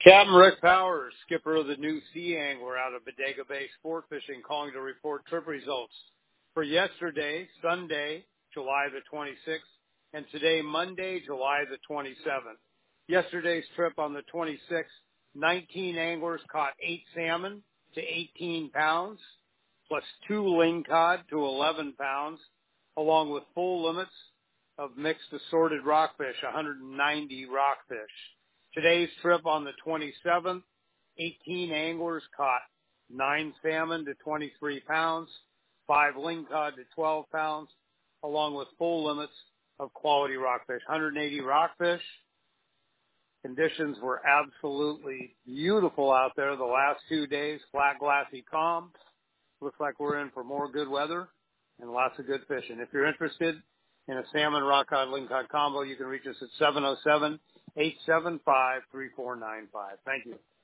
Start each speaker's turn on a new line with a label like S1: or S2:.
S1: Captain Rick Powers, skipper of the New Sea Angler out of Bodega Bay Sport Fishing, calling to report trip results for yesterday, Sunday, July the 26th, and today, Monday, July the 27th. Yesterday's trip on the 26th, 19 anglers caught 8 salmon to 18 pounds, plus 2 lingcod to 11 pounds, along with full limits of mixed assorted rockfish, 190 rockfish. Today's trip on the 27th, 18 anglers caught 9 salmon to 23 pounds, 5 lingcod to 12 pounds, along with full limits of quality rockfish, 180 rockfish. Conditions were absolutely beautiful out there the last 2 days, flat, glassy, calm. Looks like we're in for more good weather and lots of good fishing. If you're interested in a salmon rockcod lingcod combo, you can reach us at 707-875-3495. Thank you.